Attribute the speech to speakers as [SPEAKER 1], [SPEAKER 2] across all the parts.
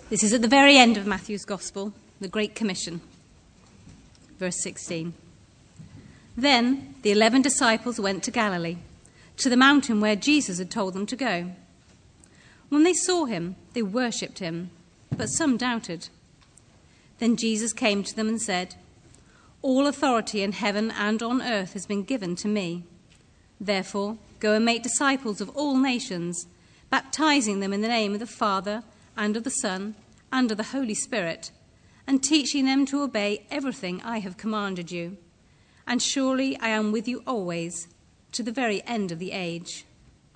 [SPEAKER 1] This is at the very end of Matthew's Gospel, the Great Commission, verse 16. Then the 11 disciples went to Galilee, to the mountain where Jesus had told them to go. When they saw him, they worshipped him, but some doubted. Then Jesus came to them and said, "All authority in heaven and on earth has been given to me. Therefore, go and make disciples of all nations, baptizing them in the name of the Father and of the Son and of the Holy Spirit, and teaching them to obey everything I have commanded you. And surely I am with you always, to the very end of the age."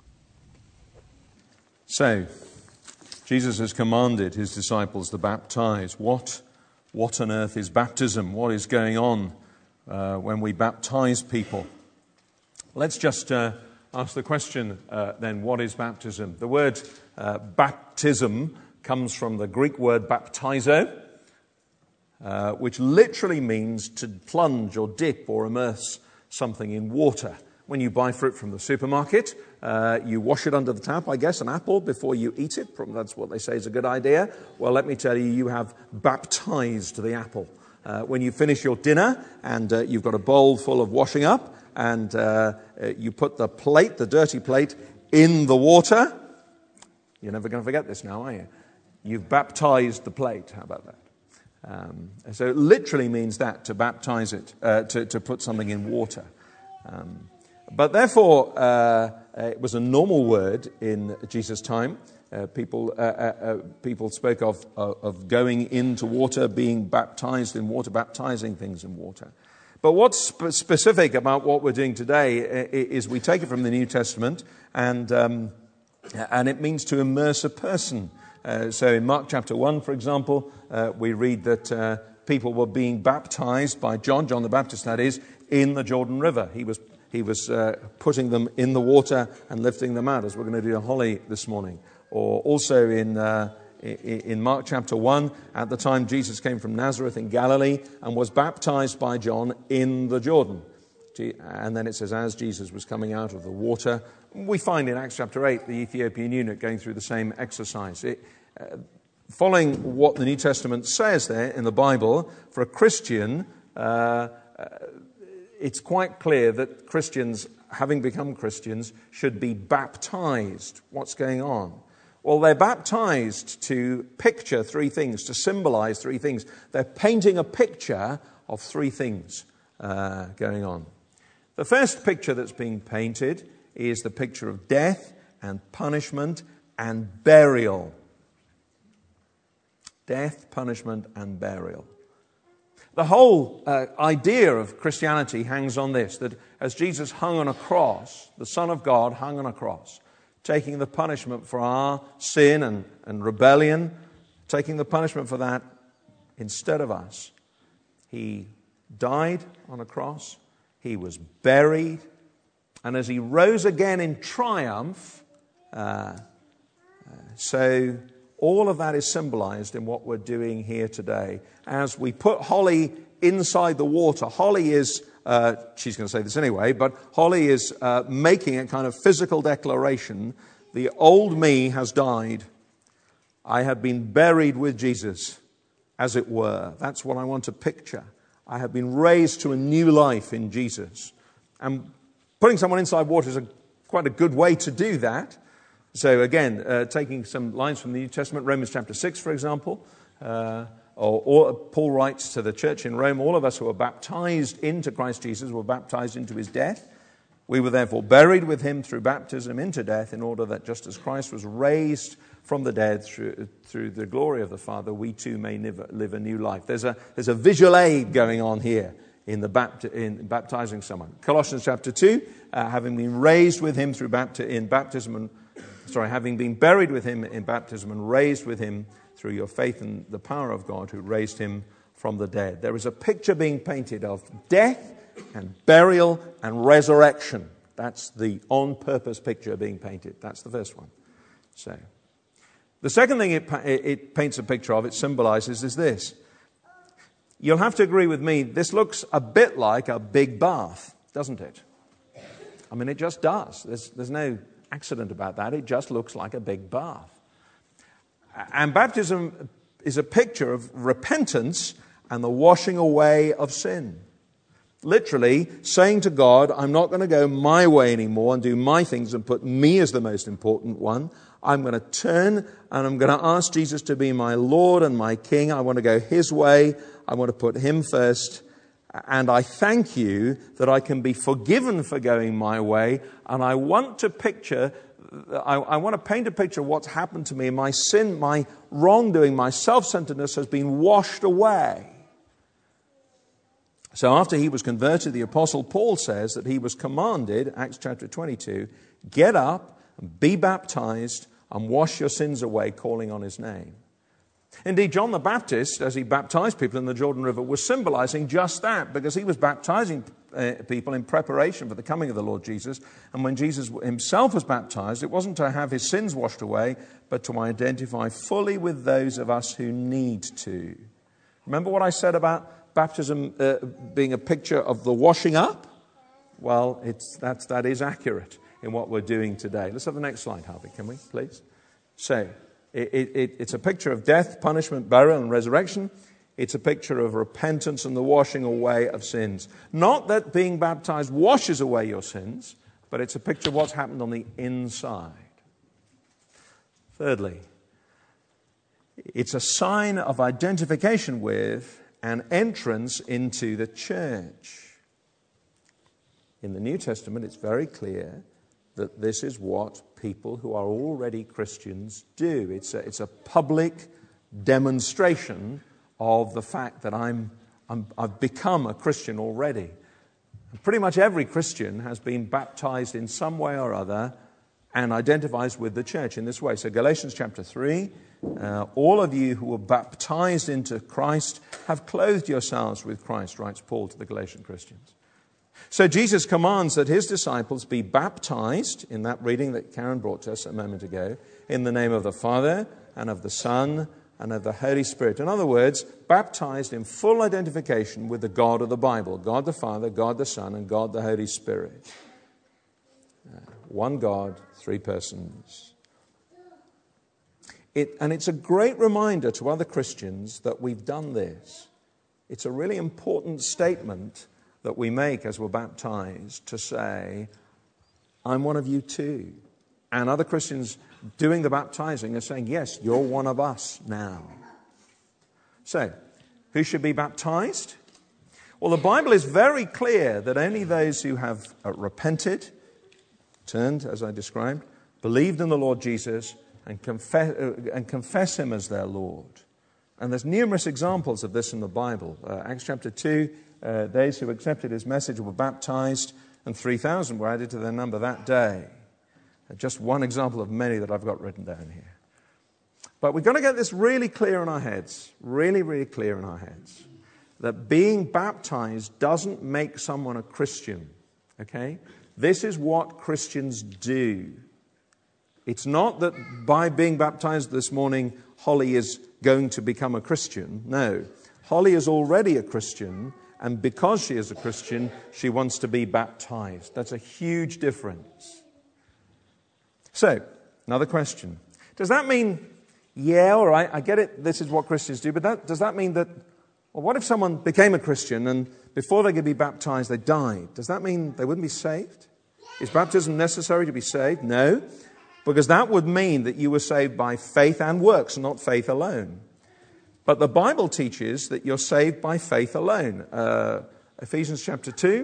[SPEAKER 2] So, Jesus has commanded his disciples to baptize. What on earth is baptism? What is going on when we baptize people? Let's just ask the question then, what is baptism? The word baptism comes from the Greek word baptizo, which literally means to plunge or dip or immerse something in water. When you buy fruit from the supermarket, you wash it under the tap, I guess, an apple, before you eat it. That's what they say is a good idea. Well, let me tell you, you have baptized the apple. When you finish your dinner and you've got a bowl full of washing up, and you put the plate, the dirty plate, in the water, you're never going to forget this now, are you? You've baptized the plate. How about that? So it literally means that, to baptize it, to put something in water. But therefore, it was a normal word in Jesus' time. People spoke of going into water, being baptized in water, baptizing things in water. But what's specific about what we're doing today is we take it from the New Testament, and it means to immerse a person. So in Mark chapter 1, for example, we read that people were being baptized by John the Baptist, that is, in the Jordan River. He was putting them in the water and lifting them out, as we're going to do to Holly this morning. Or also in Mark chapter 1, at the time Jesus came from Nazareth in Galilee and was baptized by John in the Jordan. And then it says, as Jesus was coming out of the water, we find in Acts chapter 8 the Ethiopian eunuch going through the same exercise. Following what the New Testament says there in the Bible, for a Christian, it's quite clear that Christians, having become Christians, should be baptized. What's going on? Well, they're baptized to picture three things, to symbolize three things. They're painting a picture of three things going on. The first picture that's being painted is the picture of death and punishment and burial. Death, punishment, and burial. The whole idea of Christianity hangs on this, that as Jesus hung on a cross, the Son of God hung on a cross, taking the punishment for our sin and rebellion, taking the punishment for that instead of us. He died on a cross, he was buried, and as he rose again in triumph, so all of that is symbolized in what we're doing here today. As we put Holly inside the water, Holly is, she's going to say this anyway, but Holly is making a kind of physical declaration. The old me has died. I have been buried with Jesus, as it were. That's what I want to picture. I have been raised to a new life in Jesus. And putting someone inside water is quite a good way to do that. So again, taking some lines from the New Testament, Romans chapter 6, for example, or Paul writes to the church in Rome, all of us who were baptized into Christ Jesus were baptized into his death. We were therefore buried with him through baptism into death, in order that just as Christ was raised from the dead through the glory of the Father, we too may live a new life. There's a visual aid going on here in baptizing someone. Colossians chapter 2, having been raised with him having been buried with him in baptism and raised with him through your faith in the power of God who raised him from the dead. There is a picture being painted of death and burial and resurrection. That's the on-purpose picture being painted. That's the first one. So, the second thing it paints a picture of, it symbolizes, is this. You'll have to agree with me, this looks a bit like a big bath, doesn't it? I mean, it just does. There's no accident about that. It just looks like a big bath. And baptism is a picture of repentance and the washing away of sin. Literally saying to God, I'm not going to go my way anymore and do my things and put me as the most important one. I'm going to turn and I'm going to ask Jesus to be my Lord and my King. I want to go his way. I want to put him first. And I thank you that I can be forgiven for going my way. And I want to paint a picture of what's happened to me. My sin, my wrongdoing, my self-centeredness has been washed away. So after he was converted, the Apostle Paul says that he was commanded, Acts chapter 22, get up and be baptized and wash your sins away, calling on his name. Indeed, John the Baptist, as he baptized people in the Jordan River, was symbolizing just that, because he was baptizing people in preparation for the coming of the Lord Jesus. And when Jesus himself was baptized, it wasn't to have his sins washed away, but to identify fully with those of us who need to. Remember what I said about baptism being a picture of the washing up? Well, that is accurate in what we're doing today. Let's have the next slide, Harvey, can we, please? So, it's a picture of death, punishment, burial, and resurrection. It's a picture of repentance and the washing away of sins. Not that being baptized washes away your sins, but it's a picture of what's happened on the inside. Thirdly, it's a sign of identification with and entrance into the church. In the New Testament, it's very clear that this is what people who are already Christians do. It's a public demonstration of the fact that I've become a Christian already. And pretty much every Christian has been baptized in some way or other and identifies with the church in this way. So Galatians chapter 3, all of you who were baptized into Christ have clothed yourselves with Christ, writes Paul to the Galatian Christians. So Jesus commands that his disciples be baptized, in that reading that Karen brought to us a moment ago, in the name of the Father and of the Son and of the Holy Spirit. In other words, baptized in full identification with the God of the Bible, God the Father, God the Son, and God the Holy Spirit. One God, three persons. And it's a great reminder to other Christians that we've done this. It's a really important statement that we make as we're baptized to say, I'm one of you too. And other Christians doing the baptizing are saying, yes, you're one of us now. So, who should be baptized? Well, the Bible is very clear that only those who have repented, turned, as I described, believed in the Lord Jesus, and confess him as their Lord. And there's numerous examples of this in the Bible. Acts chapter 2, those who accepted his message were baptized, and 3,000 were added to their number that day. Just one example of many that I've got written down here. But we've got to get this really clear in our heads, really, really clear in our heads, that being baptized doesn't make someone a Christian, okay? This is what Christians do. It's not that by being baptized this morning, Holly is going to become a Christian. No, Holly is already a Christian, and because she is a Christian, she wants to be baptized. That's a huge difference. So, another question. Does that mean, yeah, all right, I get it, this is what Christians do, but does that mean that, well, what if someone became a Christian and before they could be baptized, they died? Does that mean they wouldn't be saved? Is baptism necessary to be saved? No, because that would mean that you were saved by faith and works, not faith alone. But the Bible teaches that you're saved by faith alone. Ephesians chapter 2,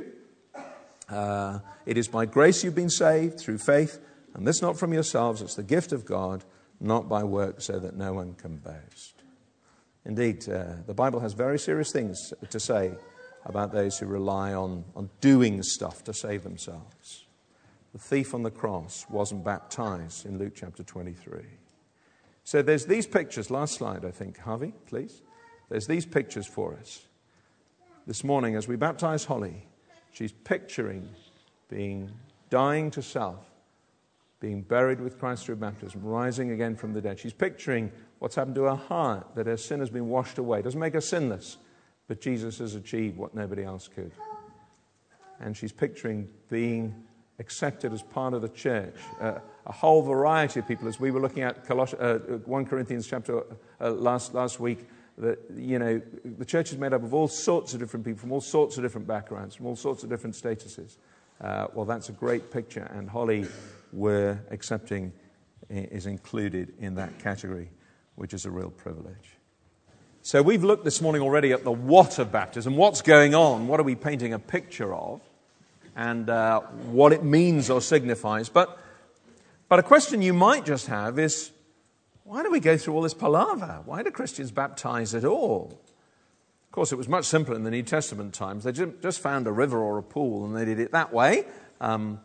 [SPEAKER 2] it is by grace you've been saved through faith, and this not from yourselves, it's the gift of God, not by works, so that no one can boast. Indeed, the Bible has very serious things to say about those who rely on doing stuff to save themselves. The thief on the cross wasn't baptized in Luke chapter 23. So there's these pictures. Last slide, I think. Harvey, please. There's these pictures for us. This morning, as we baptize Holly, she's picturing dying to self, being buried with Christ through baptism, rising again from the dead. She's picturing what's happened to her heart, that her sin has been washed away. It doesn't make her sinless, but Jesus has achieved what nobody else could. And she's picturing being accepted as part of the church. A whole variety of people, as we were looking at 1 Corinthians chapter last week, that, the church is made up of all sorts of different people from all sorts of different backgrounds, from all sorts of different statuses. Well, that's a great picture, and Holly, we're accepting, is included in that category, which is a real privilege. So we've looked this morning already at the what of baptism, what's going on, what are we painting a picture of, and what it means or signifies. But a question you might just have is, why do we go through all this palaver? Why do Christians baptize at all? Of course, it was much simpler in the New Testament times. They just found a river or a pool and they did it that way. I'm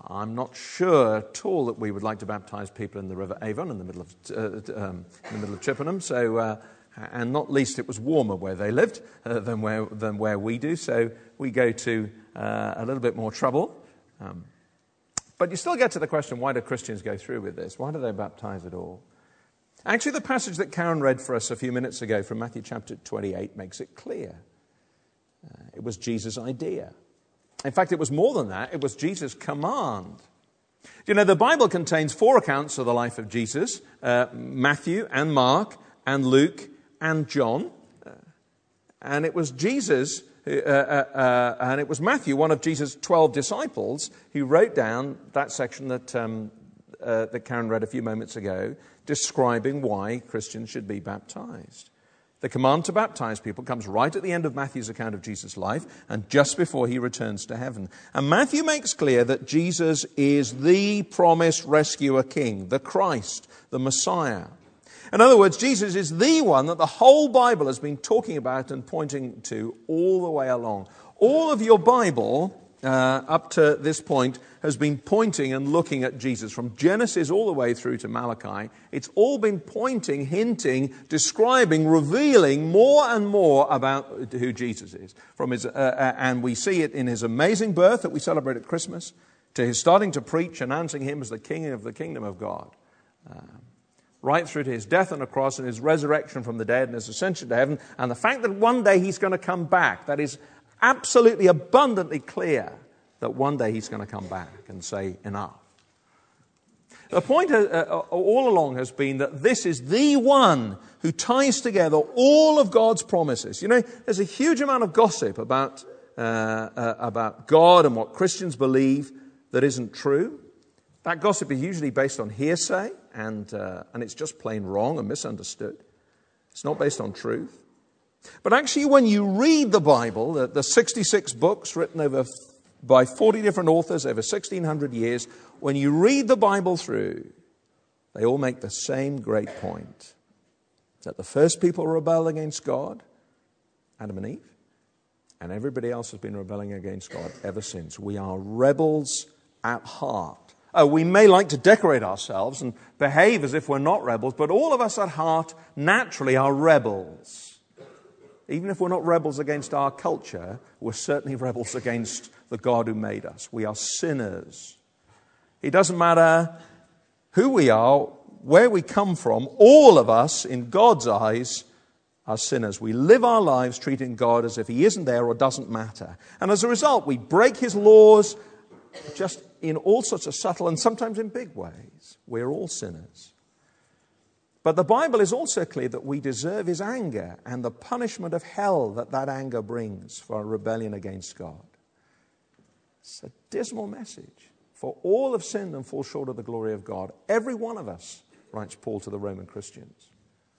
[SPEAKER 2] not sure at all that we would like to baptize people in the River Avon in the middle of Chippenham. So, and not least, it was warmer where they lived than where we do. So we go to a little bit more trouble. But you still get to the question: why do Christians go through with this? Why do they baptize at all? Actually, the passage that Karen read for us a few minutes ago from Matthew chapter 28 makes it clear. It was Jesus' idea. In fact, it was more than that. It was Jesus' command. The Bible contains 4 accounts of the life of Jesus: Matthew and Mark and Luke and John. And it was Jesus, and it was Matthew, one of Jesus' 12 disciples, who wrote down that section that Karen read a few moments ago, describing why Christians should be baptized. The command to baptize people comes right at the end of Matthew's account of Jesus' life and just before he returns to heaven. And Matthew makes clear that Jesus is the promised rescuer king, the Christ, the Messiah. In other words, Jesus is the one that the whole Bible has been talking about and pointing to all the way along. All of your Bible up to this point has been pointing and looking at Jesus. From Genesis all the way through to Malachi, it's all been pointing, hinting, describing, revealing more and more about who Jesus is. From his, and we see it in his amazing birth that we celebrate at Christmas, to his starting to preach, announcing him as the King of the kingdom of God. Right through to his death on the cross and his resurrection from the dead and his ascension to heaven, and the fact that one day he's going to come back. That is absolutely abundantly clear, that one day he's going to come back and say, enough. The point all along has been that this is the one who ties together all of God's promises. There's a huge amount of gossip about God and what Christians believe that isn't true. That gossip is usually based on hearsay, and it's just plain wrong and misunderstood. It's not based on truth. But actually, when you read the Bible, the 66 books written by 40 different authors over 1,600 years, when you read the Bible through, they all make the same great point. That the first people rebelled against God, Adam and Eve, and everybody else has been rebelling against God ever since. We are rebels at heart. We may like to decorate ourselves and behave as if we're not rebels, but all of us at heart naturally are rebels. Even if we're not rebels against our culture, we're certainly rebels against the God who made us. We are sinners. It doesn't matter who we are, where we come from, all of us, in God's eyes, are sinners. We live our lives treating God as if he isn't there or doesn't matter. And as a result, we break his laws just in all sorts of subtle and sometimes in big ways. We're all sinners. But the Bible is also clear that we deserve his anger and the punishment of hell that anger brings for our rebellion against God. It's a dismal message. For all have sinned and fall short of the glory of God. Every one of us, writes Paul to the Roman Christians.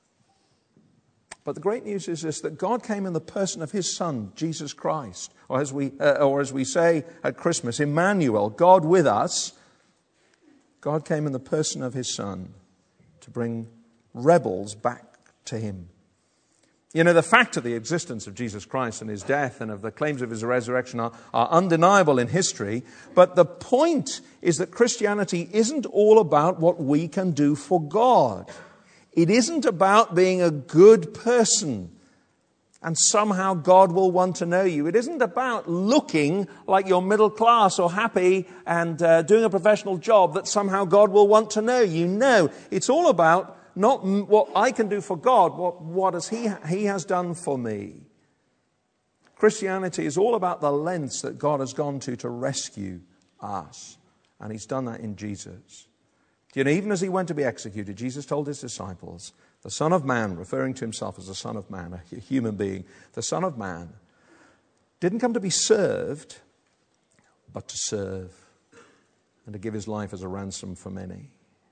[SPEAKER 2] But the great news is this, that God came in the person of his Son, Jesus Christ. Or as we say at Christmas, Emmanuel, God with us. God came in the person of his Son to bring rebels back to him. The fact of the existence of Jesus Christ and his death and of the claims of his resurrection are undeniable in history. But the point is that Christianity isn't all about what we can do for God. It isn't about being a good person and somehow God will want to know you. It isn't about looking like you're middle class or happy and doing a professional job that somehow God will want to know you. No, it's all about not what I can do for God, what he has done for me. Christianity is all about the lengths that God has gone to rescue us. And he's done that in Jesus. You know, even as he went to be executed, Jesus told his disciples, the Son of Man, referring to himself as the Son of Man, a human being, the Son of Man didn't come to be served, but to serve and to give his life as a ransom for many.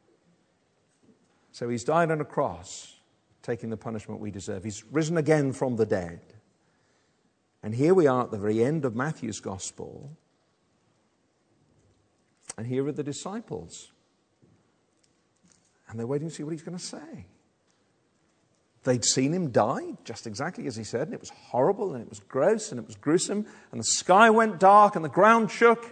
[SPEAKER 2] So he's died on a cross, taking the punishment we deserve. He's risen again from the dead. And here we are at the very end of Matthew's Gospel. And here are the disciples. And they're waiting to see what he's going to say. They'd seen him die, just exactly as he said, and it was horrible, and it was gross, and it was gruesome, and the sky went dark, and the ground shook.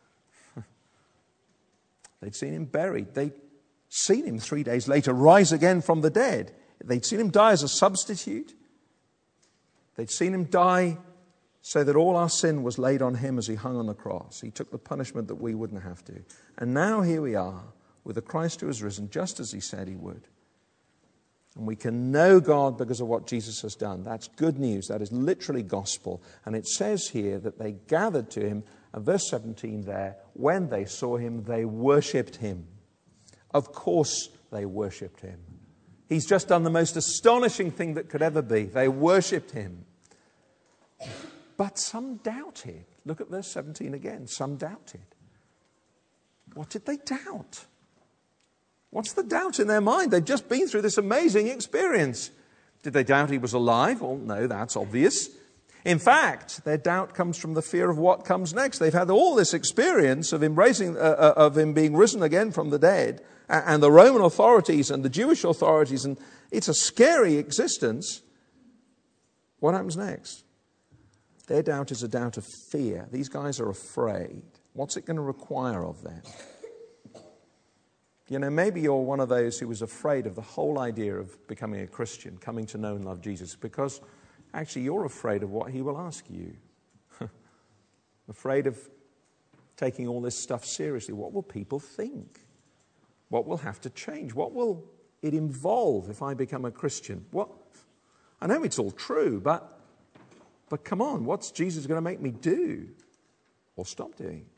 [SPEAKER 2] They'd seen him buried. They'd seen him 3 days later rise again from the dead. They'd seen him die as a substitute. They'd seen him die so that all our sin was laid on him as he hung on the cross. He took the punishment that we wouldn't have to. And now here we are with a Christ who has risen just as he said he would. And we can know God because of what Jesus has done. That's good news. That is literally gospel. And it says here that they gathered to him. And verse 17 there, when they saw him, they worshipped him. Of course they worshipped him. He's just done the most astonishing thing that could ever be. They worshipped him. But some doubted. Look at verse 17 again. Some doubted. What did they doubt? What's the doubt in their mind? They've just been through this amazing experience. Did they doubt he was alive? Well, no, that's obvious. In fact, their doubt comes from the fear of what comes next. They've had all this experience of of him being risen again from the dead, and the Roman authorities and the Jewish authorities, and it's a scary existence. What happens next? Their doubt is a doubt of fear. These guys are afraid. What's it going to require of them? You know, maybe you're one of those who was afraid of the whole idea of becoming a Christian, coming to know and love Jesus, because actually you're afraid of what he will ask you. Afraid of taking all this stuff seriously. What will people think? What will have to change? What will it involve if I become a Christian? What? I know it's all true, but come on, what's Jesus going to make me do or stop doing?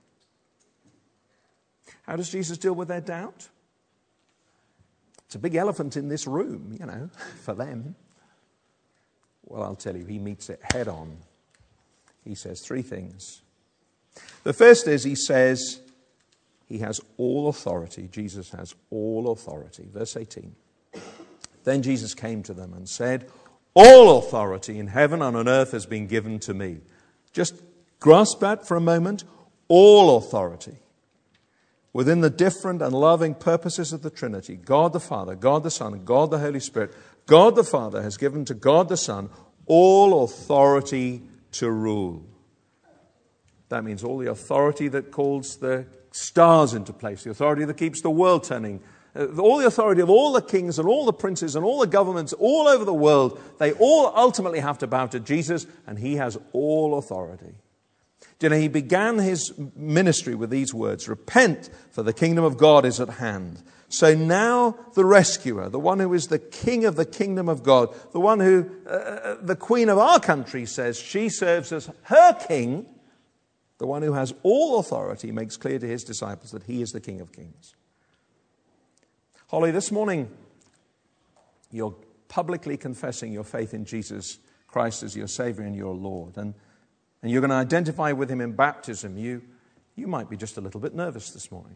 [SPEAKER 2] How does Jesus deal with their doubt? It's a big elephant in this room, you know, for them. Well, I'll tell you, he meets it head on. He says three things. The first is he says he has all authority. Jesus has all authority. Verse 18. Then Jesus came to them and said, all authority in heaven and on earth has been given to me. Just grasp that for a moment. All authority. Within the different and loving purposes of the Trinity, God the Father, God the Son, and God the Holy Spirit, God the Father has given to God the Son all authority to rule. That means all the authority that calls the stars into place, the authority that keeps the world turning, all the authority of all the kings and all the princes and all the governments all over the world, they all ultimately have to bow to Jesus, and he has all authority. You know, he began his ministry with these words, repent, for the kingdom of God is at hand. So now the rescuer, the one who is the king of the kingdom of God, the one who the queen of our country says she serves as her king, the one who has all authority, makes clear to his disciples that he is the King of Kings. Holly, this morning you're publicly confessing your faith in Jesus Christ as your Savior and your Lord, and you're going to identify with him in baptism. You might be just a little bit nervous this morning.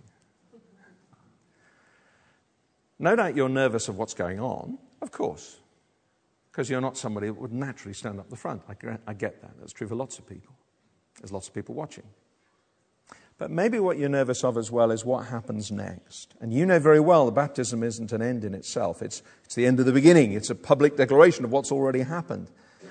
[SPEAKER 2] No doubt you're nervous of what's going on, of course, because you're not somebody that would naturally stand up the front. I get that. That's true for lots of people. There's lots of people watching. But maybe what you're nervous of as well is what happens next. And you know very well the baptism isn't an end in itself. It's the end of the beginning. It's a public declaration of what's already happened.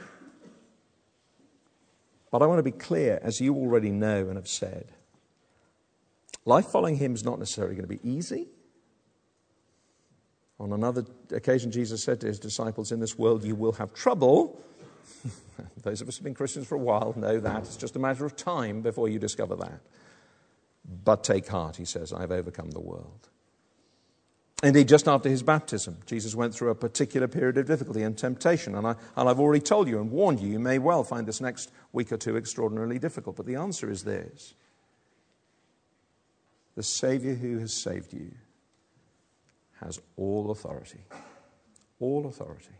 [SPEAKER 2] But I want to be clear, as you already know and have said, life following him is not necessarily going to be easy. On another occasion, Jesus said to his disciples, in this world you will have trouble. Those of us who have been Christians for a while know that. It's just a matter of time before you discover that. But take heart, he says, I have overcome the world. Indeed, just after his baptism, Jesus went through a particular period of difficulty and temptation. And I've already told you and warned you, you may well find this next week or two extraordinarily difficult. But the answer is this. the Savior who has saved you, has all authority. All authority.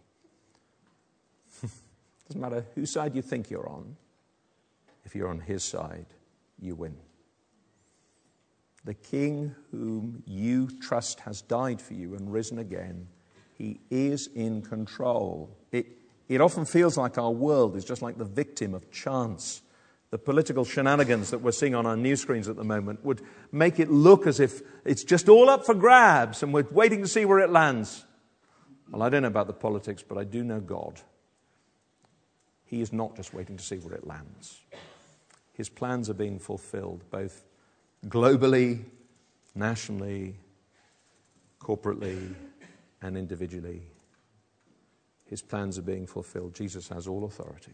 [SPEAKER 2] Doesn't matter whose side you think you're on. If you're on his side, you win. The King whom you trust has died for you and risen again. He is in control. It often feels like our world is just like the victim of chance. The political shenanigans that we're seeing on our news screens at the moment would make it look as if it's just all up for grabs and we're waiting to see where it lands. Well, I don't know about the politics, but I do know God. He is not just waiting to see where it lands. His plans are being fulfilled, both globally, nationally, corporately, and individually. His plans are being fulfilled. Jesus has all authority.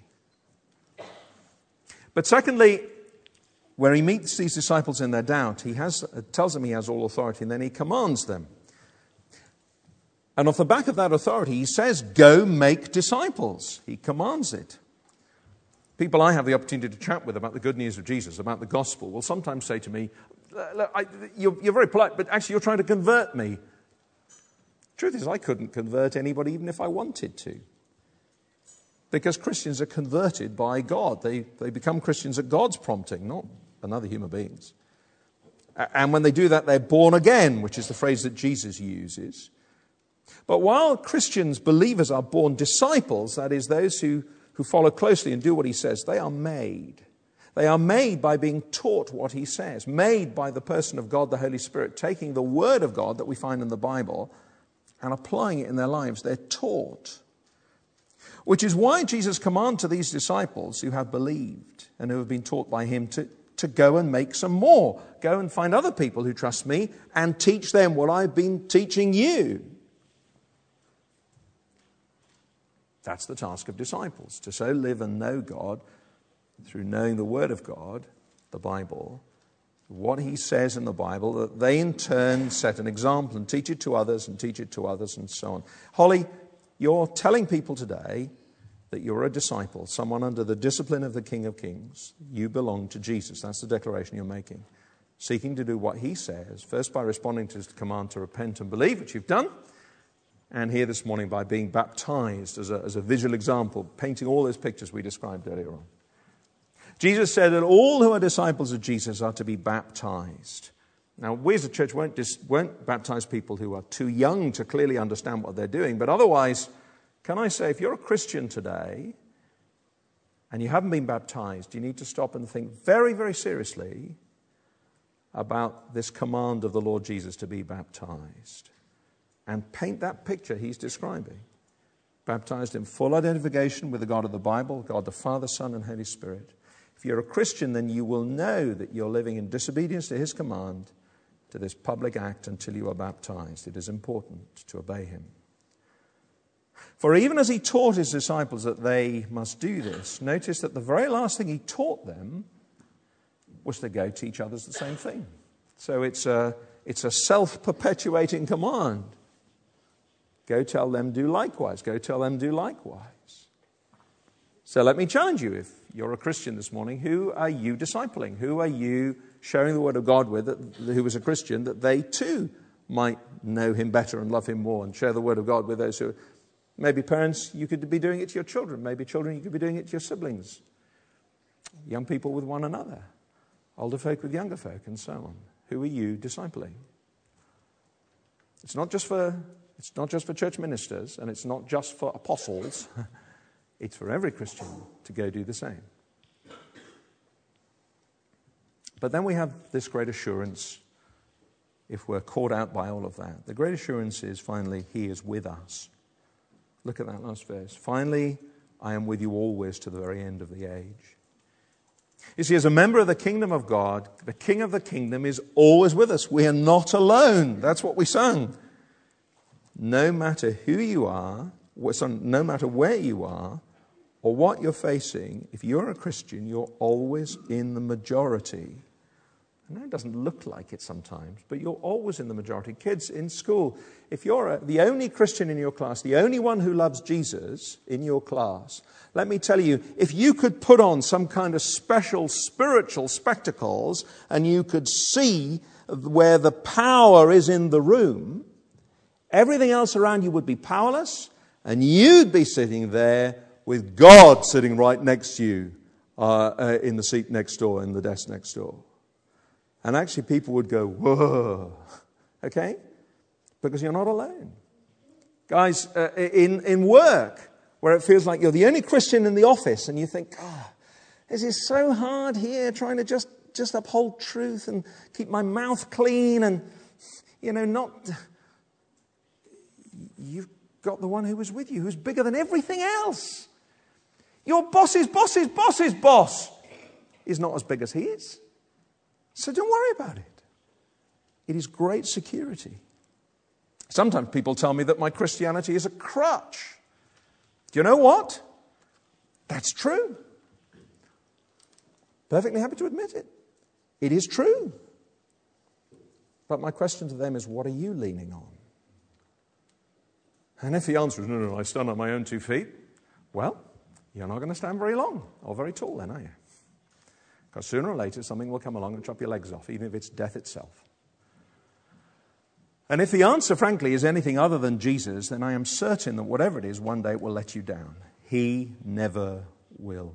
[SPEAKER 2] But secondly, where he meets these disciples in their doubt, he tells them he has all authority, and then he commands them. And off the back of that authority, he says, go make disciples. He commands it. People I have the opportunity to chat with about the good news of Jesus, about the gospel, will sometimes say to me, you're very polite, but actually you're trying to convert me. Truth is, I couldn't convert anybody even if I wanted to. Because Christians are converted by God. They become Christians at God's prompting, not another human beings. And when they do that, they're born again, which is the phrase that Jesus uses. But while Christians, believers, are born disciples, that is, those who follow closely and do what he says, they are made. They are made by being taught what he says, made by the person of God, the Holy Spirit, taking the word of God that we find in the Bible and applying it in their lives. They're taught. Which is why Jesus commanded to these disciples who have believed and who have been taught by him to go and make some more. Go and find other people who trust me and teach them what I've been teaching you. That's the task of disciples, to so live and know God through knowing the Word of God, the Bible, what he says in the Bible, that they in turn set an example and teach it to others and teach it to others and so on. Holly, you're telling people today that you're a disciple, someone under the discipline of the King of Kings. You belong to Jesus. That's the declaration you're making. Seeking to do what he says, first by responding to his command to repent and believe, which you've done, and here this morning by being baptized as a visual example, painting all those pictures we described earlier on. Jesus said that all who are disciples of Jesus are to be baptized. Now, we as a church won't baptize people who are too young to clearly understand what they're doing. But otherwise, can I say, if you're a Christian today and you haven't been baptized, you need to stop and think very, very seriously about this command of the Lord Jesus to be baptized. And paint that picture he's describing. Baptized in full identification with the God of the Bible, God the Father, Son, and Holy Spirit. If you're a Christian, then you will know that you're living in disobedience to his command, to this public act until you are baptized. It is important to obey him. For even as he taught his disciples that they must do this, notice that the very last thing he taught them was to go teach others the same thing. So it's a self-perpetuating command. Go tell them, do likewise. Go tell them, do likewise. So let me challenge you, if you're a Christian this morning, who are you discipling? Who are you sharing the word of God with, who is a Christian, that they too might know him better and love him more, and share the word of God with those who, maybe parents, you could be doing it to your children. Maybe children, you could be doing it to your siblings. Young people with one another. Older folk with younger folk, and so on. Who are you discipling? It's not just for church ministers, and it's not just for apostles. It's for every Christian to go do the same. But then we have this great assurance, if we're caught out by all of that. The great assurance is, finally, he is with us. Look at that last verse. Finally, I am with you always to the very end of the age. You see, as a member of the kingdom of God, the King of the kingdom is always with us. We are not alone. That's what we sung. No matter who you are, no matter where you are, or what you're facing, if you're a Christian, you're always in the majority. I know it doesn't look like it sometimes, but you're always in the majority. Kids in school, if you're the only Christian in your class, the only one who loves Jesus in your class, let me tell you, if you could put on some kind of special spiritual spectacles and you could see where the power is in the room, everything else around you would be powerless, and you'd be sitting there with God sitting right next to you in the seat next door, in the desk next door. And actually people would go, whoa, okay? Because you're not alone. Guys, in work, where it feels like you're the only Christian in the office, and you think, this is so hard here, trying to just uphold truth and keep my mouth clean and, not... You've got the one who was with you, who's bigger than everything else. Your boss's boss's boss's boss is not as big as he is. So don't worry about it. It is great security. Sometimes people tell me that my Christianity is a crutch. Do you know what? That's true. Perfectly happy to admit it. It is true. But my question to them is, what are you leaning on? And if the answer is, no, I stand on my own 2 feet, well, you're not going to stand very long or very tall then, are you? Because sooner or later something will come along and chop your legs off, even if it's death itself. And if the answer, frankly, is anything other than Jesus, then I am certain that whatever it is, one day it will let you down. He never will.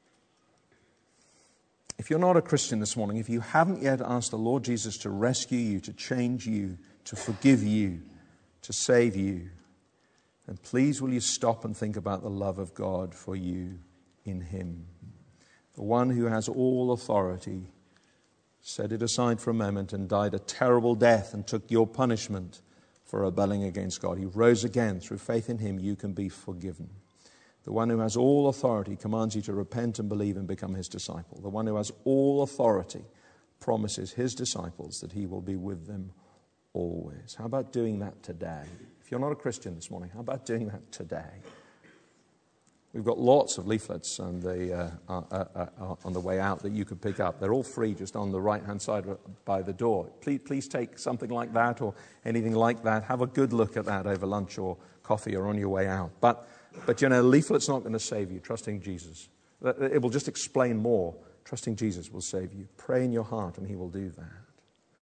[SPEAKER 2] If you're not a Christian this morning, if you haven't yet asked the Lord Jesus to rescue you, to change you, to forgive you, to save you, then please will you stop and think about the love of God for you in Him. The one who has all authority set it aside for a moment and died a terrible death and took your punishment for rebelling against God. He rose again. Through faith in Him, you can be forgiven. The one who has all authority commands you to repent and believe and become His disciple. The one who has all authority promises His disciples that He will be with them always. How about doing that today? If you're not a Christian this morning, how about doing that today? We've got lots of leaflets on the way out that you could pick up. They're all free just on the right-hand side by the door. Please take something like that or anything like that. Have a good look at that over lunch or coffee or on your way out. But a leaflet's not going to save you. Trusting Jesus. It will just explain more. Trusting Jesus will save you. Pray in your heart and He will do that.